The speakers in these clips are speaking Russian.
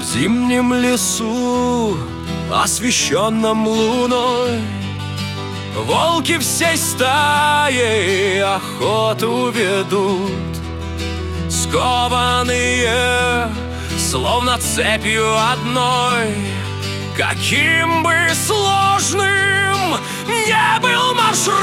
зимнем лесу, освещенном луной, волки всей стаей охоту ведут. Скованные, словно цепью одной, каким бы сложным не был маршрут.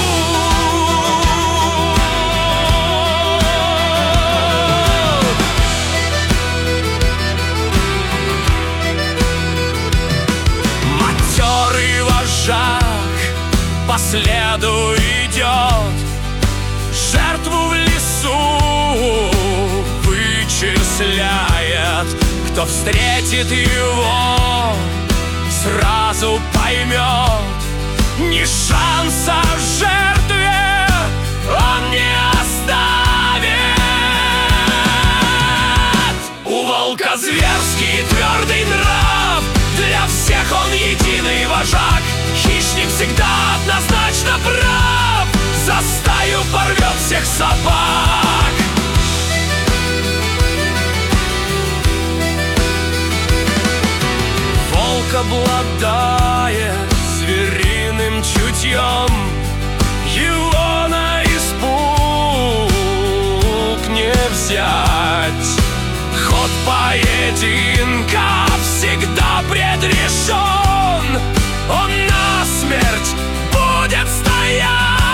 Матерый вожак по следу идет, жертву в лесу вычисляет. Кто встретит его, сразу поймет, ни шанса жертве он не оставит. У волка зверский твердый нрав, для всех он единый вожак. Хищник всегда однозначно прав, за стаю порвет всех собак. Волк обладает звериным чутьем, его на испуг не взять. Ход поединка всегда предрешен, он насмерть будет стоять.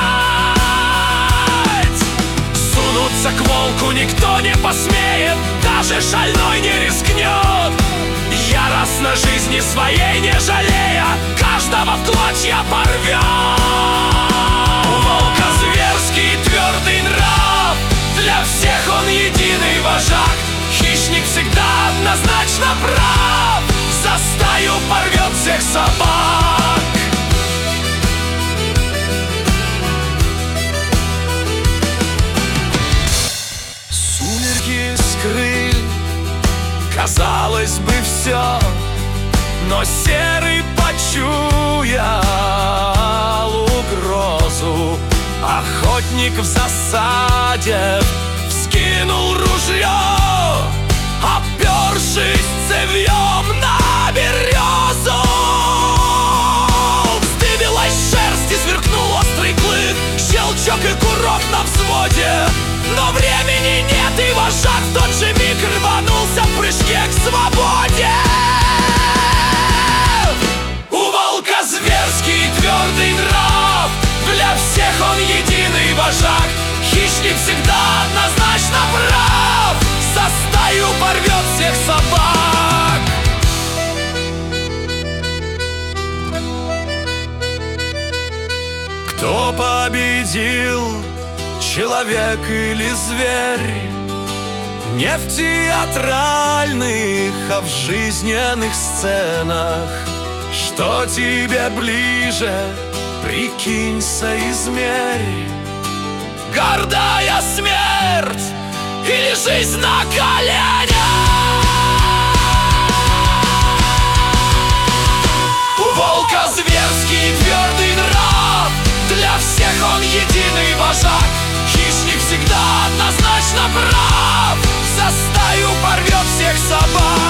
Сунуться к волку никто не посмеет, даже шальной не рискнет. Яростно жизни своей не жалея, каждого в клочья порвет. У волка зверский твердый нрав, для всех он единый вожак. Хищник всегда однозначно прав, за стаю порвет всех собак. Сумерки скрыли, казалось бы, все, но серый почуял угрозу. Охотник в засаде вскинул ружье, опершись цевьем на березу. Вздыбилась шерсть и сверкнул острый клык, щелчок и курок на взводе. Но времени нет, и вожак в тот же миг рванулся в прыжке к свободе. У волка зверский твердый нрав, для всех он единый вожак. Хищник всегда однозначно прав, за стаю порвет всех собак. Кто победил, человек или зверь? Не в театральных, а в жизненных сценах. Что тебе ближе, прикинь, соизмерь. Гордая смерть или жизнь на коленях? У волка зверский твердый нрав, для всех он единый вожак. Хищник всегда однозначно прав, за стаю порвет всех собак.